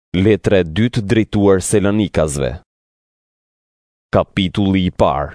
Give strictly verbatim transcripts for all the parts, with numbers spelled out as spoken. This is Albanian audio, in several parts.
Letra e dytë drejtuar Selanikasve. Kapitulli i parë.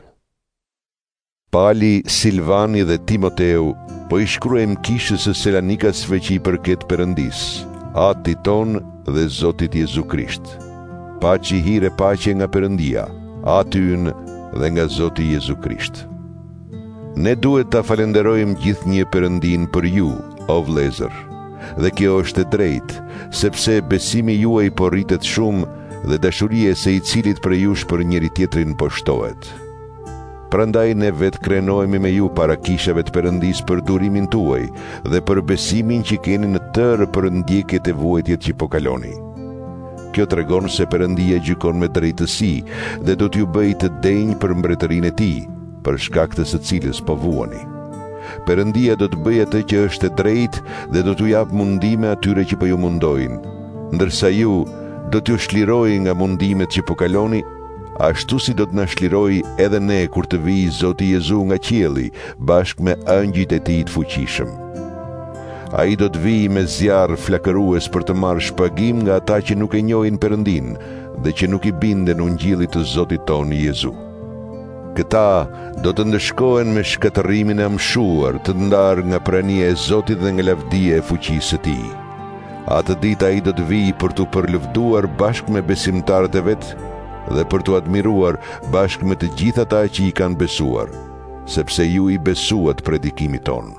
Pali, Silvani dhe Timoteu po i shkruajmë kishës së Selanikasve që i përket Perëndis, Atit ton dhe Zotit Jezu Krisht. Paqi hire paqe nga Perëndia, Ati ynë dhe nga Zoti Jezu Krisht. Ne duhet ta falenderojmë gjithnjë Perëndin për ju, o vëllezër, dhe kjo është e drejtë, sepse besimi juaj po rritet shumë dhe dashuria e secilitit prej jush për njëri tjetrin po shtohet. Prandaj ne vetë krenohemi me ju para kishave të Perëndis për durimin tuaj dhe për besimin që keni në tërë për ndjekjet e vuajtjet që po kaloni. Kjo tregon se Perëndia gjykon me drejtësi dhe do t'ju bëjë të denjë për mbretërinë e tij, për shkak të së cilës po vuani. Perëndia do të bëjë atë që është e drejtë dhe do t'ju jap mundime atyre që po ju mundojnë, ndërsa ju do t'ju shlirojë nga mundimet që po kaloni, ashtu si do të na shlirojë edhe ne kur të vijë Zoti Jezu nga qielli bashkë me angjëjt e tij të fuqishëm. Ai do të vijë me zjarr flakërues për të marrë shpagim nga ata që nuk e njohin Perëndin dhe që nuk i binden ungjillit të Zotit ton Jezu. Këta do të ndëshkohen me shkatërimin e mshuar të ndarë nga prania e Zotit dhe nga lavdia e fuqisë së tij. Atë ditë ai do të vijë për t'u përlëvduar bashkë me besimtarët e vet dhe për t'u admiruar bashkë me të gjithë ata që i kanë besuar, sepse ju i besuat predikimit ton.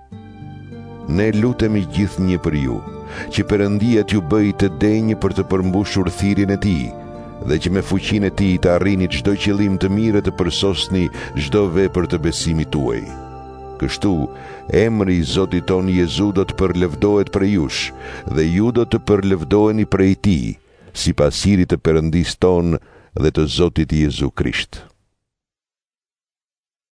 Ne lutemi gjithnjë për ju, që Perëndia t'ju bëjë të denjë për të përmbushur thirrjen e tij, dhe që me fuqinë e tij të arrini çdo qëllim të mirë të përsosni çdo vepër të besimit tuaj. Kështu, emri i Zotit ton Jezu do të përlëvdohet prej jush dhe ju do të përlëvdoheni prej tij, sipas hirit të Perëndis ton dhe të Zotit Jezu Krisht.